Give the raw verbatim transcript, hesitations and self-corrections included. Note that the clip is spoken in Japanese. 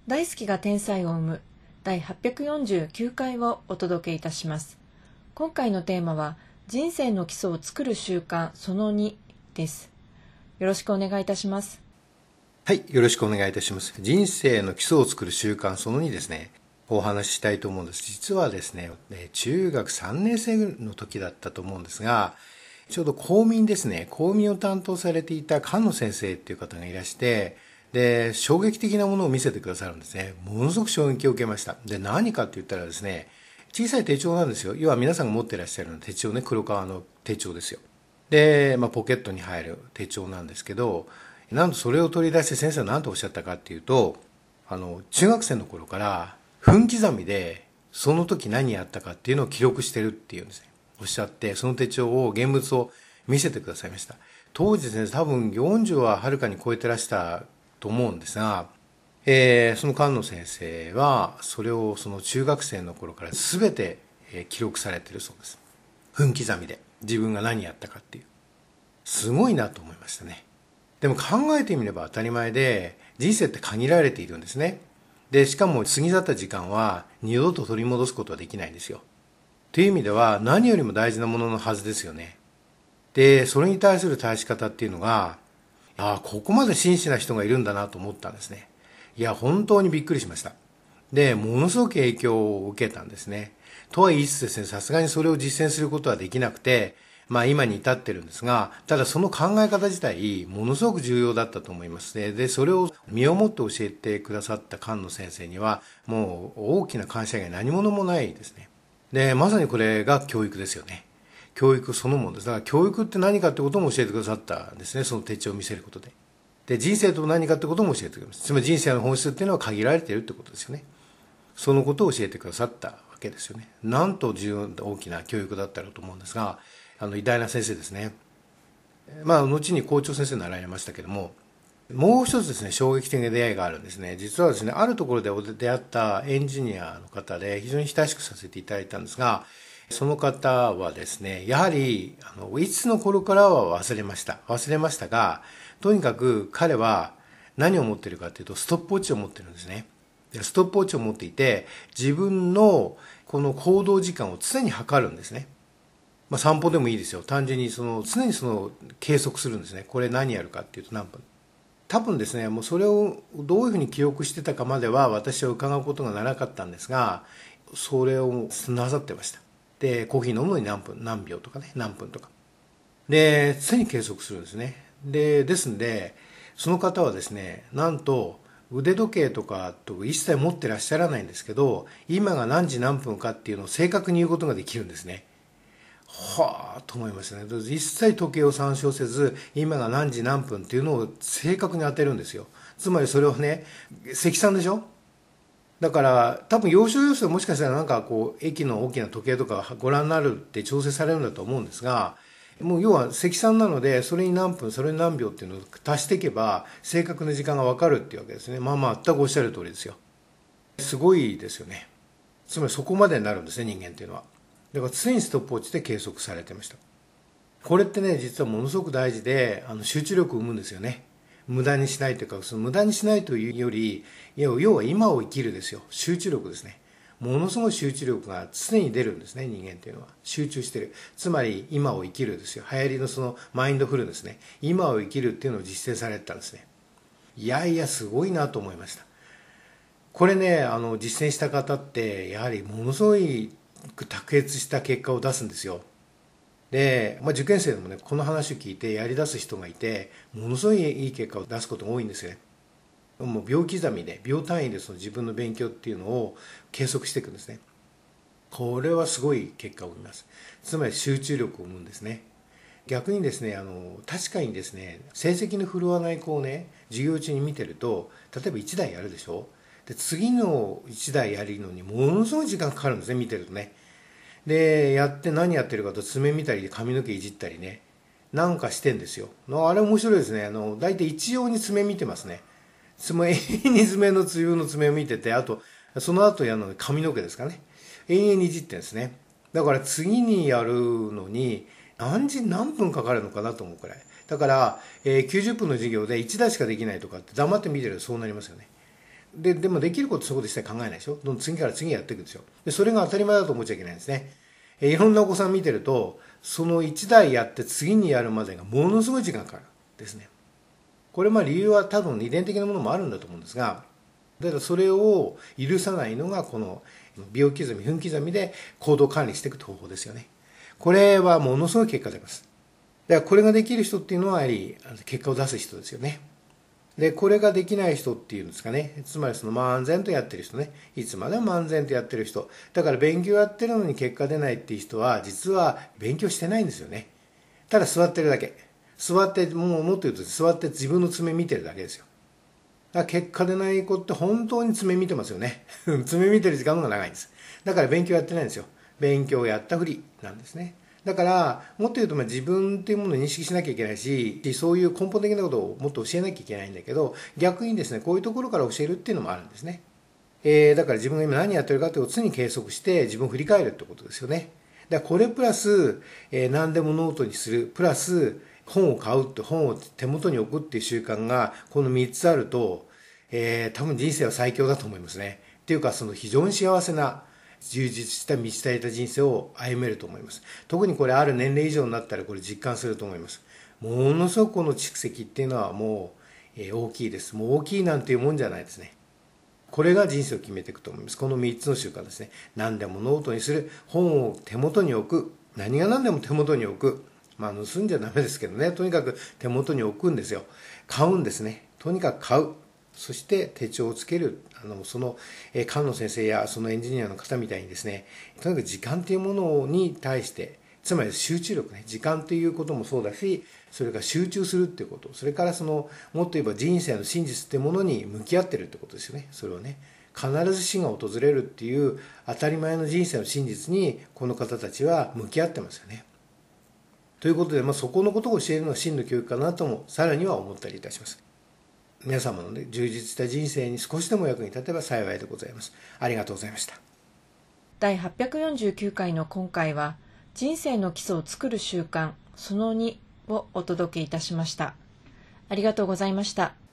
大好きが天才を生む第はっぴゃくよんじゅうきゅうかいをお届けいたします。今回のテーマは人生の基礎を作る習慣そのにです。よろしくお願いいたします。 はい、よろしくお願いいたします。人生の基礎を作る習慣そのにですね、お話ししたいと思うんです。実はですね、中学さんねん生の時だったと思うんですが、ちょうど公民ですね、公民を担当されていた菅野先生っていう方がいらして、で、衝撃的なものを見せてくださるんですね。ものすごく衝撃を受けました。で、何かって言ったらですね、小さい手帳なんですよ。要は皆さんが持ってらっしゃるような手帳ね、黒革の手帳ですよ。で、まあ、ポケットに入る手帳なんですけど、なんとそれを取り出して先生は何とおっしゃったかっていうと、あの、中学生の頃から分刻みでその時何やったかっていうのを記録してるっていうんですね。おっしゃって、その手帳を、現物を見せてくださいました。当時ですね、多分よんじゅうははるかに超えてらしたと思うんですが、えー、その菅野先生は、それをその中学生の頃から全て記録されているそうです。分刻みで自分が何やったかっていう。すごいなと思いましたね。でも考えてみれば当たり前で、人生って限られているんですね。で、しかも過ぎ去った時間は二度と取り戻すことはできないんですよ。という意味では何よりも大事なもののはずですよね。で、それに対する対し方っていうのが、ああ、ここまで真摯な人がいるんだなと思ったんですね。いや、本当にびっくりしました。で、ものすごく影響を受けたんですね。とは言いつつですね、さすがにそれを実践することはできなくて、まあ今に至ってるんですが、ただその考え方自体、ものすごく重要だったと思いますね。で、それを身をもって教えてくださった菅野先生には、もう大きな感謝以外何者もないですね。で、まさにこれが教育ですよね。教育そのものです。だから教育って何かってことも教えてくださったんですね。その手帳を見せることで。で、人生とは何かってことも教えてくれます。つまり人生の本質っていうのは限られているってことですよね。そのことを教えてくださったわけですよね。なんと重要な大きな教育だったろうと思うんですが、あの偉大な先生ですね。まあ後に校長先生になられましたけども、もう一つですね、衝撃的な出会いがあるんですね。実はですね、あるところで出会ったエンジニアの方で非常に親しくさせていただいたんですが、その方はですね、やはりあのいつの頃からは忘れました忘れましたが、とにかく彼は何を持っているかというとストップウォッチを持っているんですね。でストップウォッチを持っていて、自分のこの行動時間を常に測るんですね。まあ、散歩でもいいですよ。単純にその常にその計測するんですね。これ何やるかっていうと何分。多分ですね、もうそれをどういうふうに記憶してたかまでは私は伺うことがなかったんですが、それをなさってました。で、コーヒー飲むのに何分、何秒とかね、何分とか。で、常に計測するんですね。で、ですんで、その方はですね、なんと腕時計とかと一切持ってらっしゃらないんですけど、今が何時何分かっていうのを正確に言うことができるんですね。はあと思いましたね。一切時計を参照せず、今が何時何分っていうのを正確に当てるんですよ。つまりそれをね、積算でしょ。だから多分要所要所もしかしたらなんかこう駅の大きな時計とかご覧になるって調整されるんだと思うんですが、もう要は積算なので、それに何分それに何秒っていうのを足していけば正確な時間が分かるっていうわけですね。まあまあ全くおっしゃる通りですよ。すごいですよね。つまりそこまでになるんですね、人間っていうのは。だから常にストップウォッチで計測されてました。これってね、実はものすごく大事で、あの集中力を生むんですよね。無駄にしないというか、その無駄にしないというより、要は今を生きるですよ。集中力ですね。ものすごい集中力が常に出るんですね、人間っていうのは。集中してる。つまり今を生きるですよ。流行りのそのマインドフルですね。今を生きるっていうのを実践されてたんですね。いやいや、すごいなと思いました。これね、あの実践した方ってやはりものすごい卓越した結果を出すんですよ。で、まあ、受験生でもね、この話を聞いてやり出す人がいて、ものすごいいい結果を出すことが多いんですよね。もう秒刻みで、秒単位でその自分の勉強っていうのを計測していくんですね。これはすごい結果を生みます。つまり集中力を生むんですね。逆にですね、あの確かにですね、成績の振るわない子をね、授業中に見てると、例えばいちだいやるでしょ。で次のいちだいやるのにものすごい時間かかるんですね、見てるとね。でやって何やってるかと、爪見たり髪の毛いじったりね、なんかしてんですよ。あれ面白いですね。あの大体一様に爪見てますね。爪、永遠に爪の自分の爪を見てて、あとその後やるのに髪の毛ですかね、永遠にいじってるんですね。だから次にやるのに何時何分かかるのかなと思うくらいだから、えー、きゅうじゅっぷんの授業でいちだいしかできないとかって黙って見てるとそうなりますよね。 で、でもできることそういうこと一切考えないでしょ。どんどん次から次やっていくんですよ。で、それが当たり前だと思っちゃいけないんですね。えいろんなお子さん見てると、そのいちだいやって次にやるまでがものすごい時間かかるですね。これまあ理由は多分遺伝的なものもあるんだと思うんですが、だからそれを許さないのがこの秒刻み、分刻みで行動管理していく方法ですよね。これはものすごい結果出ます。だからこれができる人っていうのはやはり結果を出す人ですよね。で、これができない人っていうんですかね。つまりその漫然とやってる人ね。いつまでも漫然とやってる人。だから勉強やってるのに結果出ないっていう人は、実は勉強してないんですよね。ただ座ってるだけ。座って、もうもっと言うと座って自分の爪見てるだけですよ。だから結果出ない子って本当に爪見てますよね。爪見てる時間が長いんです。だから勉強やってないんですよ。勉強やったふりなんですね。だから、もっと言うと、まあ自分っていうものを認識しなきゃいけないし、そういう根本的なことをもっと教えなきゃいけないんだけど、逆にですね、こういうところから教えるっていうのもあるんですね。えー、だから自分が今何やってるかっていうことを常に計測して自分を振り返るってことですよね。だからこれプラス、えー、何でもノートにする、プラス本を買うって本を手元に置くっていう習慣が、このみっつあると、えー、多分人生は最強だと思いますね。っていうか、その非常に幸せな、充実した満ち足りた人生を歩めると思います。特にこれある年齢以上になったらこれ実感すると思います。ものすごくこの蓄積っていうのはもう、えー、大きいです。もう大きいなんていうもんじゃないですね。これが人生を決めていくと思います。このみっつの習慣ですね。何でもノートにする、本を手元に置く、何が何でも手元に置く。まあ盗んじゃダメですけどね。とにかく手元に置くんですよ。買うんですね。とにかく買う。そして手帳をつける。あの、その、えー、菅野先生やそのエンジニアの方みたいにですね、とにかく時間というものに対して、つまり集中力ね、時間ということもそうだし、それから集中するっていうこと、それからその、もっと言えば人生の真実っていうものに向き合ってるってことですよね。それをね、必ず死が訪れるっていう当たり前の人生の真実に、この方たちは向き合ってますよね。ということで、まあ、そこのことを教えるのが真の教育かなとも、さらには思ったりいたします。皆様の、ね、充実した人生に少しでも役に立てば幸いでございます。ありがとうございました。 だいはっぴゃくよんじゅうきゅうかいの今回は、人生の基礎を作る習慣そのにをお届けいたしました。ありがとうございました。